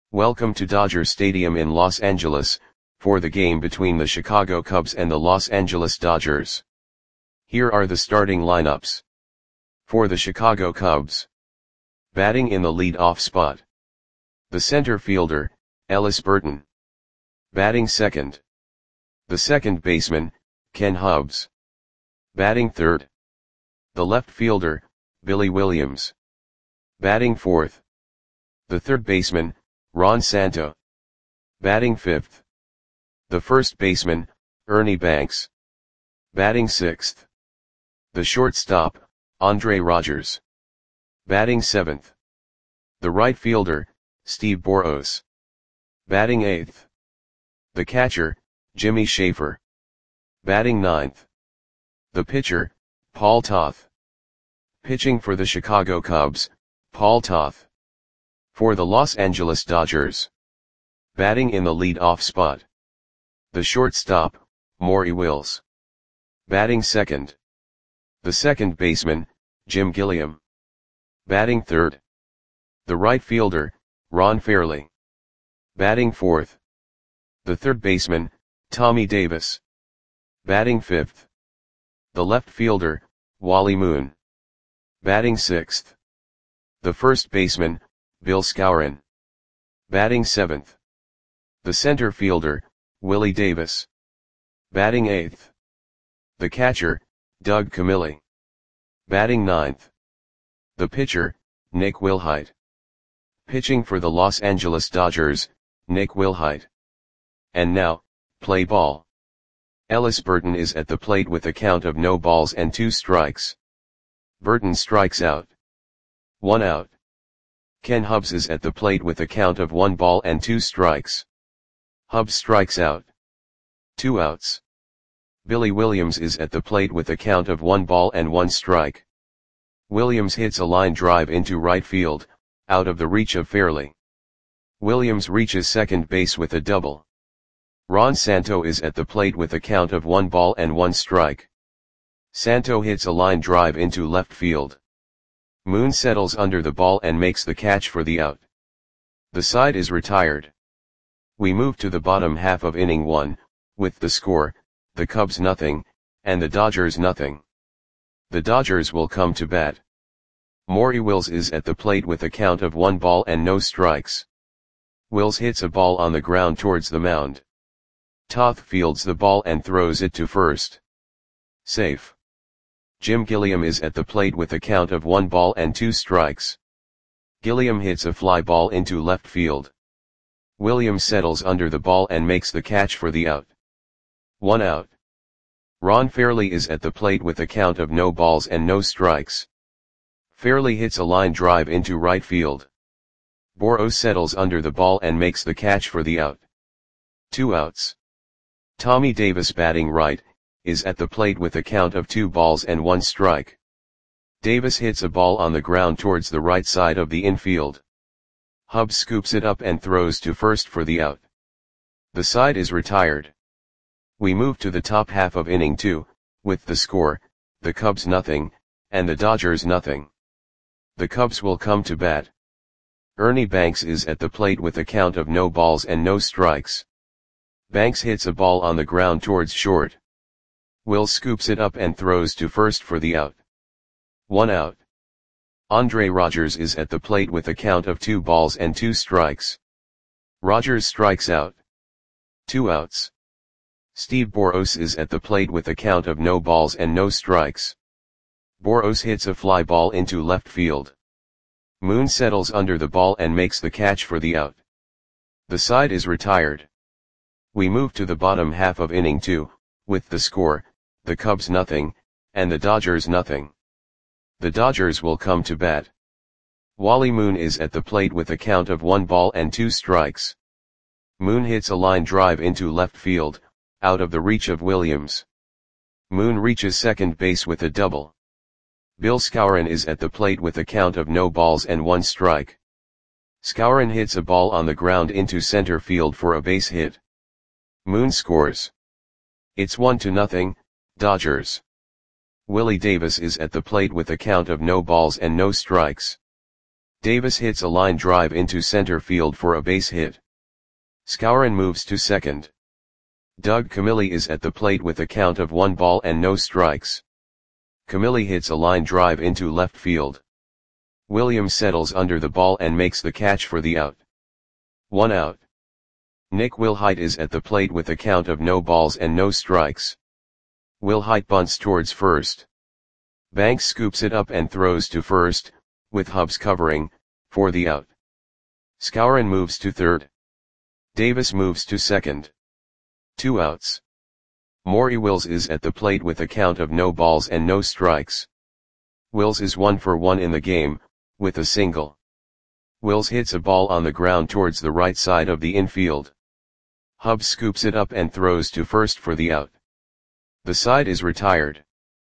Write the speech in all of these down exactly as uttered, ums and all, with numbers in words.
Welcome to Dodger Stadium in Los Angeles, for the game between the Chicago Cubs and the Los Angeles Dodgers. Here are the starting lineups. For the Chicago Cubs. Batting in the lead-off spot. The center fielder, Ellis Burton. Batting second. The second baseman, Ken Hubbs. Batting third. The left fielder, Billy Williams. Batting fourth. The third baseman, Ron Santo. Batting fifth. The first baseman, Ernie Banks. Batting sixth. The shortstop, Andre Rogers. Batting seventh. The right fielder, Steve Boros. Batting eighth. The catcher, Jimmy Schaefer. Batting ninth. The pitcher, Paul Toth. Pitching for the Chicago Cubs, Paul Toth. For the Los Angeles Dodgers. Batting in the lead-off spot. The shortstop, Maury Wills. Batting second. The second baseman, Jim Gilliam. Batting third. The right fielder, Ron Fairly. Batting fourth. The third baseman, Tommy Davis. Batting fifth. The left fielder, Wally Moon. Batting sixth. The first baseman, Bill Skowron. Batting seventh. The center fielder, Willie Davis. Batting eighth. The catcher, Doug Camilli. Batting ninth. The pitcher, Nick Wilhite. Pitching for the Los Angeles Dodgers, Nick Wilhite. And now, play ball. Ellis Burton is at the plate with a count of no balls and two strikes. Burton strikes out. One out. Ken Hubbs is at the plate with a count of one ball and two strikes. Hubbs strikes out. Two outs. Billy Williams is at the plate with a count of one ball and one strike. Williams hits a line drive into right field, out of the reach of Fairly. Williams reaches second base with a double. Ron Santo is at the plate with a count of one ball and one strike. Santo hits a line drive into left field. Moon settles under the ball and makes the catch for the out. The side is retired. We move to the bottom half of inning one, with the score, the Cubs nothing, and the Dodgers nothing. The Dodgers will come to bat. Maury Wills is at the plate with a count of one ball and no strikes. Wills hits a ball on the ground towards the mound. Toth fields the ball and throws it to first. Safe. Jim Gilliam is at the plate with a count of one ball and two strikes. Gilliam hits a fly ball into left field. Williams settles under the ball and makes the catch for the out. One out. Ron Fairly is at the plate with a count of no balls and no strikes. Fairly hits a line drive into right field. Boros settles under the ball and makes the catch for the out. Two outs. Tommy Davis, batting right, is at the plate with a count of two balls and one strike. Davis hits a ball on the ground towards the right side of the infield. Hubbs scoops it up and throws to first for the out. The side is retired. We move to the top half of inning two, with the score, the Cubs nothing, and the Dodgers nothing. The Cubs will come to bat. Ernie Banks is at the plate with a count of no balls and no strikes. Banks hits a ball on the ground towards short. Wills scoops it up and throws to first for the out. One out. Andre Rogers is at the plate with a count of two balls and two strikes. Rogers strikes out. Two outs. Steve Boros is at the plate with a count of no balls and no strikes. Boros hits a fly ball into left field. Moon settles under the ball and makes the catch for the out. The side is retired. We move to the bottom half of inning two, with the score, the Cubs nothing, and the Dodgers nothing. The Dodgers will come to bat. Wally Moon is at the plate with a count of one ball and two strikes. Moon hits a line drive into left field, out of the reach of Williams. Moon reaches second base with a double. Bill Skowron is at the plate with a count of no balls and one strike. Skowron hits a ball on the ground into center field for a base hit. Moon scores. It's one to nothing, Dodgers. Willie Davis is at the plate with a count of no balls and no strikes. Davis hits a line drive into center field for a base hit. Skowron moves to second. Doug Camilli is at the plate with a count of one ball and no strikes. Camilli hits a line drive into left field. Williams settles under the ball and makes the catch for the out. One out. Nick Wilhite is at the plate with a count of no balls and no strikes. Wilhite bunts towards first. Banks scoops it up and throws to first, with Hubbs covering, for the out. Skowron moves to third. Davis moves to second. Two outs. Maury Wills is at the plate with a count of no balls and no strikes. Wills is one for one in the game, with a single. Wills hits a ball on the ground towards the right side of the infield. Hubbs scoops it up and throws to first for the out. The side is retired.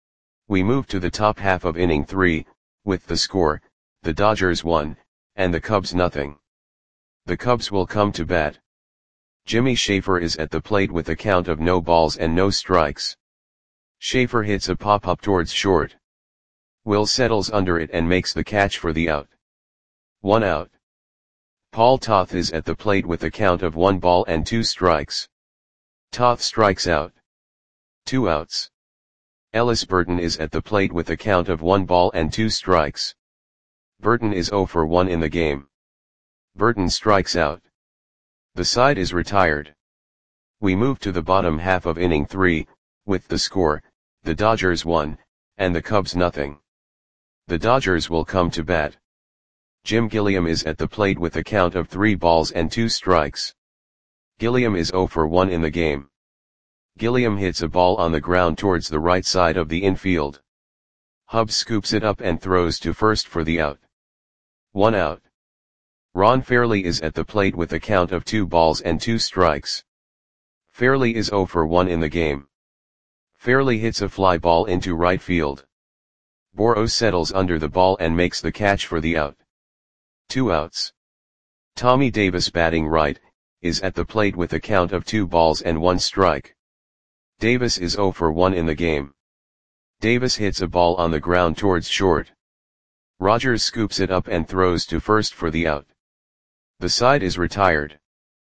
We move to the top half of inning three, with the score, the Dodgers one, and the Cubs nothing. The Cubs will come to bat. Jimmy Schaefer is at the plate with a count of no balls and no strikes. Schaefer hits a pop-up towards short. Will settles under it and makes the catch for the out. One out. Paul Toth is at the plate with a count of one ball and two strikes. Toth strikes out. Two outs. Ellis Burton is at the plate with a count of one ball and two strikes. Burton is zero for one in the game. Burton strikes out. The side is retired. We move to the bottom half of inning three, with the score, the Dodgers one, and the Cubs nothing. The Dodgers will come to bat. Jim Gilliam is at the plate with a count of three balls and two strikes. Gilliam is zero for one in the game. Gilliam hits a ball on the ground towards the right side of the infield. Hubbs scoops it up and throws to first for the out. One out. Ron Fairley is at the plate with a count of two balls and two strikes. Fairley is zero for one in the game. Fairley hits a fly ball into right field. Boros settles under the ball and makes the catch for the out. Two outs. Tommy Davis, batting right, is at the plate with a count of two balls and one strike. Davis is zero for one in the game. Davis hits a ball on the ground towards short. Rogers scoops it up and throws to first for the out. The side is retired.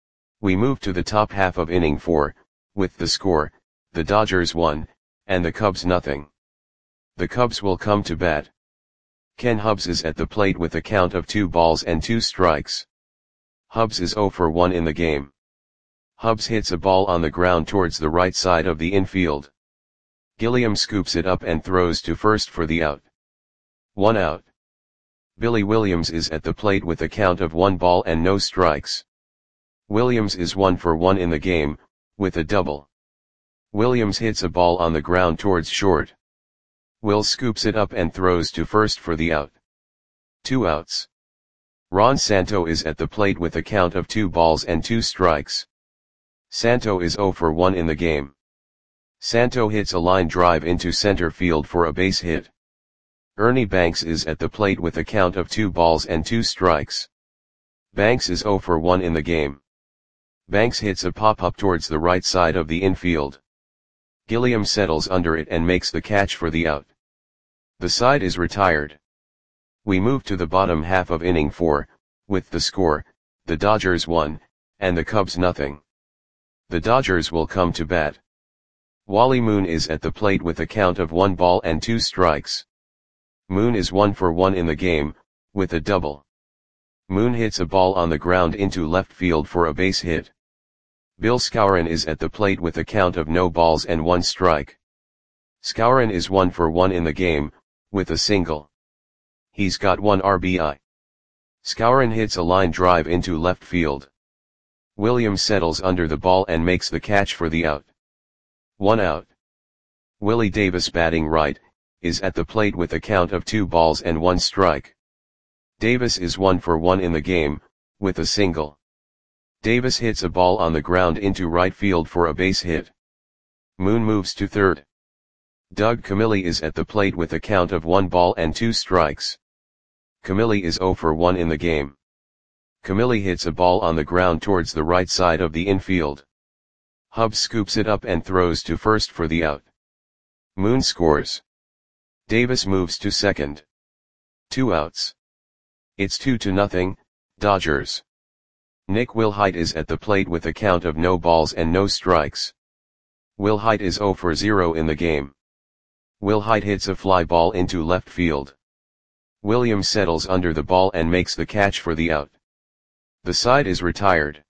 We move to the top half of inning four, with the score, the Dodgers one, and the Cubs nothing. The Cubs will come to bat. Ken Hubbs is at the plate with a count of two balls and two strikes. Hubbs is zero for one in the game. Hubbs hits a ball on the ground towards the right side of the infield. Gilliam scoops it up and throws to first for the out. One out. Billy Williams is at the plate with a count of one ball and no strikes. Williams is one for one in the game, with a double. Williams hits a ball on the ground towards short. Will scoops it up and throws to first for the out. Two outs. Ron Santo is at the plate with a count of two balls and two strikes. Santo is zero for one in the game. Santo hits a line drive into center field for a base hit. Ernie Banks is at the plate with a count of two balls and two strikes. Banks is zero for one in the game. Banks hits a pop-up towards the right side of the infield. Gilliam settles under it and makes the catch for the out. The side is retired. We move to the bottom half of inning four, with the score, the Dodgers one, and the Cubs nothing. The Dodgers will come to bat. Wally Moon is at the plate with a count of one ball and two strikes. Moon is one for one in the game, with a double. Moon hits a ball on the ground into left field for a base hit. Bill Skowron is at the plate with a count of no balls and one strike. Skowron is one for one in the game, with a single. He's got one R B I. Skowron hits a line drive into left field. Williams settles under the ball and makes the catch for the out. One out. Willie Davis, batting right, is at the plate with a count of two balls and one strike. Davis is one for one in the game, with a single. Davis hits a ball on the ground into right field for a base hit. Moon moves to third. Doug Camilli is at the plate with a count of one ball and two strikes. Camilli is zero for one in the game. Camilli hits a ball on the ground towards the right side of the infield. Hubbs scoops it up and throws to first for the out. Moon scores. Davis moves to second. Two outs. It's two to nothing, Dodgers. Nick Wilhite is at the plate with a count of no balls and no strikes. Wilhite is zero for zero in the game. Wilhite hits a fly ball into left field. Williams settles under the ball and makes the catch for the out. The side is retired.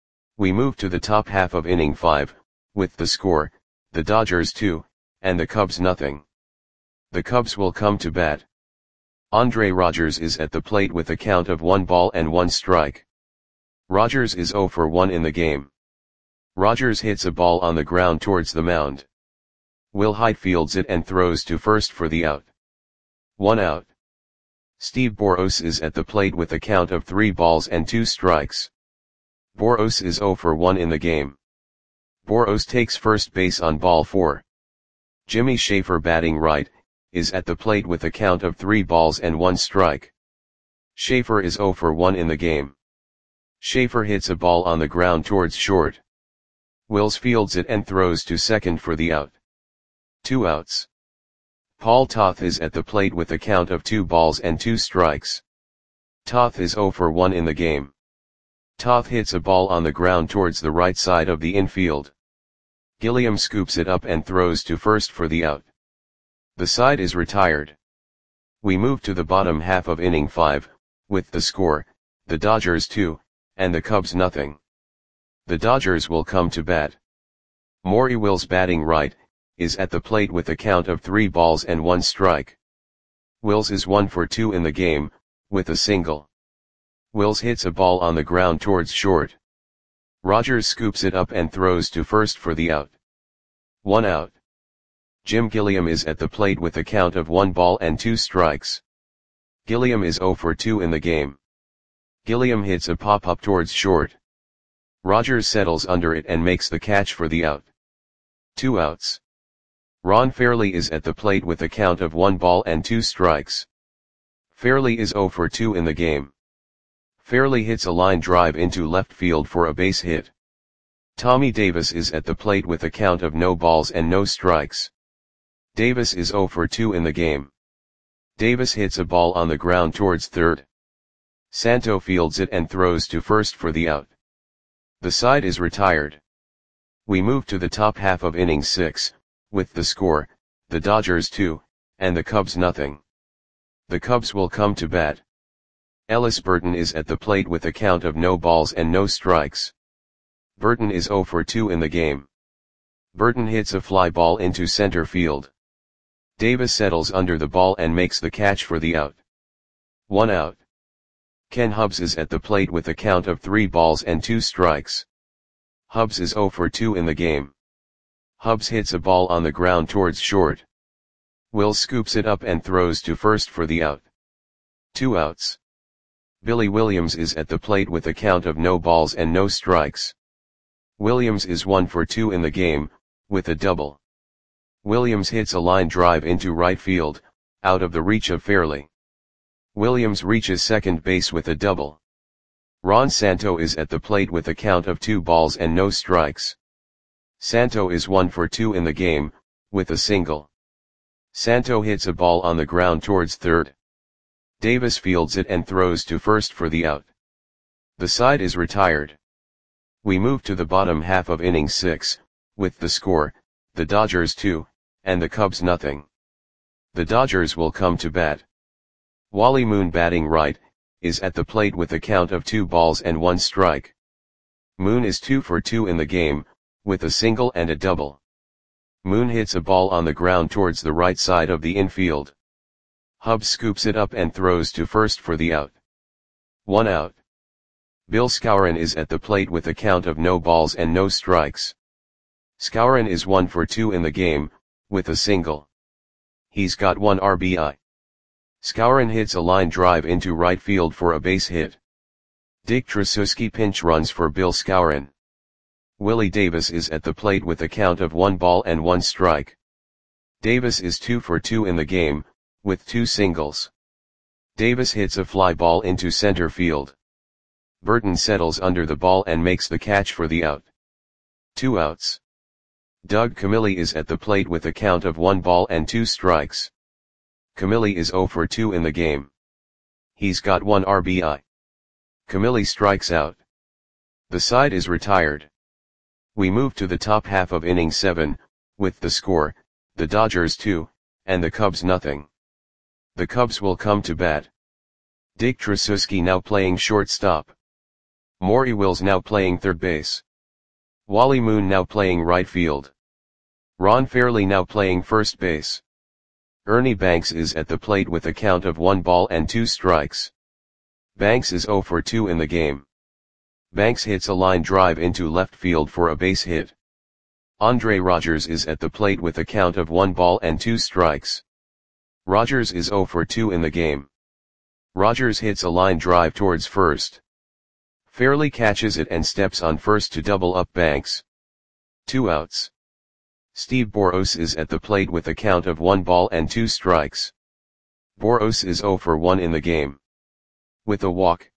We move to the top half of inning five, with the score, the Dodgers two, and the Cubs nothing. The Cubs will come to bat. Andre Rogers is at the plate with a count of one ball and one strike. Rogers is zero for one in the game. Rogers hits a ball on the ground towards the mound. Wilhite fields it and throws to first for the out. One out. Steve Boros is at the plate with a count of three balls and two strikes. Boros is zero for one in the game. Boros takes first base on ball four. Jimmy Schaefer, batting right, is at the plate with a count of three balls and one strike. Schaefer is zero for one in the game. Schaefer hits a ball on the ground towards short. Wills fields it and throws to second for the out. Two outs. Paul Toth is at the plate with a count of two balls and two strikes. Toth is zero for one in the game. Toth hits a ball on the ground towards the right side of the infield. Gilliam scoops it up and throws to first for the out. The side is retired. We move to the bottom half of inning five, with the score, the Dodgers two, and the Cubs nothing. The Dodgers will come to bat. Maury Wills, batting right, is at the plate with a count of three balls and one strike. Wills is one for two in the game, with a single. Wills hits a ball on the ground towards short. Rogers scoops it up and throws to first for the out. One out. Jim Gilliam is at the plate with a count of one ball and two strikes. Gilliam is zero for two in the game. Gilliam hits a pop-up towards short. Rogers settles under it and makes the catch for the out. Two outs. Ron Fairley is at the plate with a count of one ball and two strikes. Fairley is zero for two in the game. Fairley hits a line drive into left field for a base hit. Tommy Davis is at the plate with a count of no balls and no strikes. Davis is zero for two in the game. Davis hits a ball on the ground towards third. Santo fields it and throws to first for the out. The side is retired. We move to the top half of inning six, with the score, the Dodgers two, and the Cubs nothing. The Cubs will come to bat. Ellis Burton is at the plate with a count of no balls and no strikes. Burton is zero for two in the game. Burton hits a fly ball into center field. Davis settles under the ball and makes the catch for the out. One out. Ken Hubbs is at the plate with a count of three balls and two strikes. Hubbs is zero for two in the game. Hubbs hits a ball on the ground towards short. Will scoops it up and throws to first for the out. Two outs. Billy Williams is at the plate with a count of no balls and no strikes. Williams is one for two in the game, with a double. Williams hits a line drive into right field, out of the reach of Fairley. Williams reaches second base with a double. Ron Santo is at the plate with a count of two balls and no strikes. Santo is one for two in the game, with a single. Santo hits a ball on the ground towards third. Davis fields it and throws to first for the out. The side is retired. We move to the bottom half of inning six, with the score, the Dodgers two, and the Cubs nothing. The Dodgers will come to bat. Wally Moon, batting right, is at the plate with a count of two balls and one strike. Moon is two for two in the game, with a single and a double. Moon hits a ball on the ground towards the right side of the infield. Hubbs scoops it up and throws to first for the out. One out. Bill Skowron is at the plate with a count of no balls and no strikes. Skowron is one for two in the game, with a single. He's got one R B I. Skowron hits a line drive into right field for a base hit. Dick Tracewski pinch runs for Bill Skowron. Willie Davis is at the plate with a count of one ball and one strike. Davis is two for two in the game, with two singles. Davis hits a fly ball into center field. Burton settles under the ball and makes the catch for the out. Two outs. Doug Camilli is at the plate with a count of one ball and two strikes. Camilli is zero for two in the game. He's got one R B I. Camille strikes out. The side is retired. We move to the top half of inning seven, with the score, the Dodgers two, and the Cubs nothing. The Cubs will come to bat. Dick Tracewski now playing shortstop. Maury Wills now playing third base. Wally Moon now playing right field. Ron Fairly now playing first base. Ernie Banks is at the plate with a count of one ball and two strikes. Banks is oh for two in the game. Banks hits a line drive into left field for a base hit. Andre Rogers is at the plate with a count of one ball and two strikes. Rogers is oh for two in the game. Rogers hits a line drive towards first. Fairly catches it and steps on first to double up Banks. Two outs. Steve Boros is at the plate with a count of one ball and two strikes. Boros is oh for one in the game. With a walk.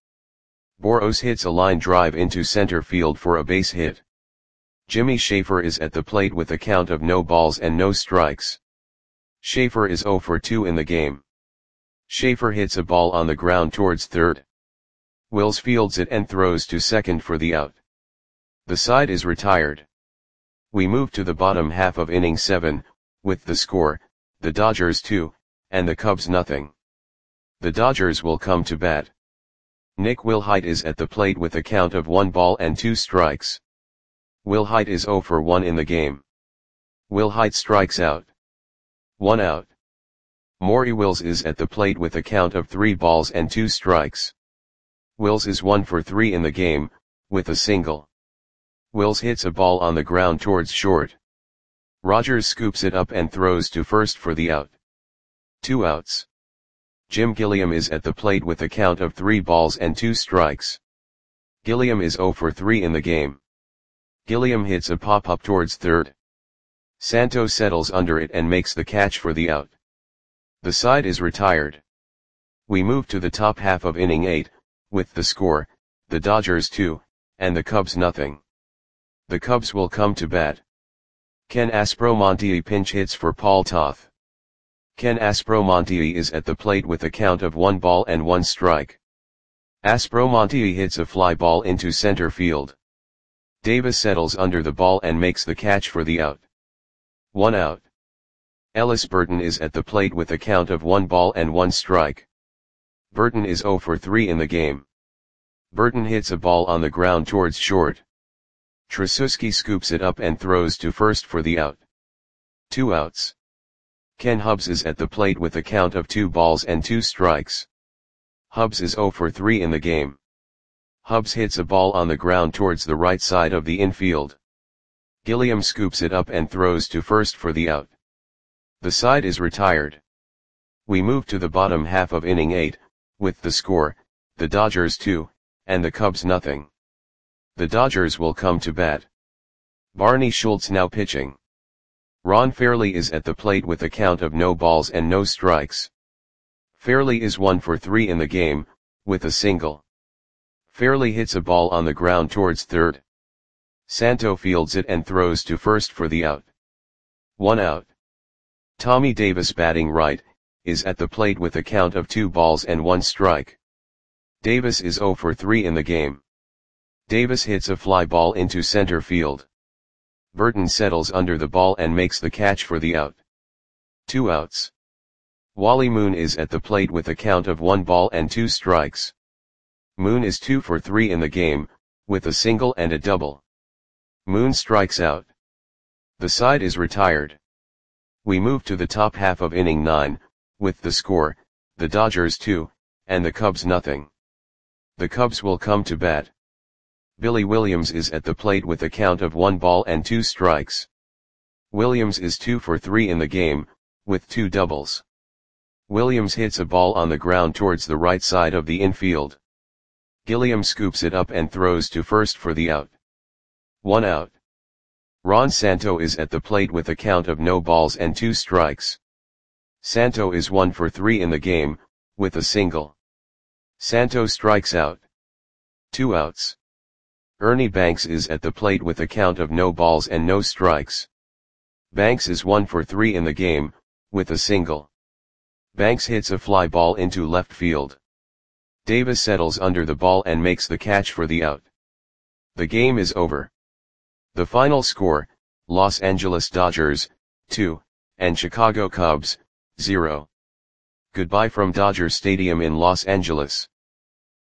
Boros hits a line drive into center field for a base hit. Jimmy Schaefer is at the plate with a count of no balls and no strikes. Schaefer is oh for two in the game. Schaefer hits a ball on the ground towards third. Wills fields it and throws to second for the out. The side is retired. We move to the bottom half of inning seven, with the score, the Dodgers two, and the Cubs nothing. The Dodgers will come to bat. Nick Wilhite is at the plate with a count of one ball and two strikes. Wilhite is oh for one in the game. Wilhite strikes out. One out. Maury Wills is at the plate with a count of three balls and two strikes. Wills is one for three in the game, with a single. Wills hits a ball on the ground towards short. Rogers scoops it up and throws to first for the out. Two outs. Jim Gilliam is at the plate with a count of three balls and two strikes. Gilliam is oh for three in the game. Gilliam hits a pop-up towards third. Santo settles under it and makes the catch for the out. The side is retired. We move to the top half of inning eight, with the score, the Dodgers two, and the Cubs nothing. The Cubs will come to bat. Ken Aspromonte pinch hits for Paul Toth. Ken Aspromonte is at the plate with a count of one ball and one strike. Aspromonte hits a fly ball into center field. Davis settles under the ball and makes the catch for the out. One out. Ellis Burton is at the plate with a count of one ball and one strike. Burton is oh for three in the game. Burton hits a ball on the ground towards short. Tracewski scoops it up and throws to first for the out. Two outs. Ken Hubbs is at the plate with a count of two balls and two strikes. Hubbs is oh for three in the game. Hubbs hits a ball on the ground towards the right side of the infield. Gilliam scoops it up and throws to first for the out. The side is retired. We move to the bottom half of inning eight, with the score, the Dodgers two, and the Cubs nothing. The Dodgers will come to bat. Barney Schultz now pitching. Ron Fairly is at the plate with a count of no balls and no strikes. Fairly is one for three in the game, with a single. Fairly hits a ball on the ground towards third. Santo fields it and throws to first for the out. One out. Tommy Davis batting right, is at the plate with a count of two balls and one strike. Davis is oh for three in the game. Davis hits a fly ball into center field. Burton settles under the ball and makes the catch for the out. Two outs. Wally Moon is at the plate with a count of one ball and two strikes. Moon is two for three in the game, with a single and a double. Moon strikes out. The side is retired. We move to the top half of inning nine, with the score, the Dodgers two, and the Cubs nothing. The Cubs will come to bat. Billy Williams is at the plate with a count of one ball and two strikes. Williams is two for three in the game, with two doubles. Williams hits a ball on the ground towards the right side of the infield. Gilliam scoops it up and throws to first for the out. One out. Ron Santo is at the plate with a count of no balls and two strikes. Santo is one for three in the game, with a single. Santo strikes out. Two outs. Ernie Banks is at the plate with a count of no balls and no strikes. Banks is one for three in the game, with a single. Banks hits a fly ball into left field. Davis settles under the ball and makes the catch for the out. The game is over. The final score, Los Angeles Dodgers, two, and Chicago Cubs, zero. Goodbye from Dodger Stadium in Los Angeles.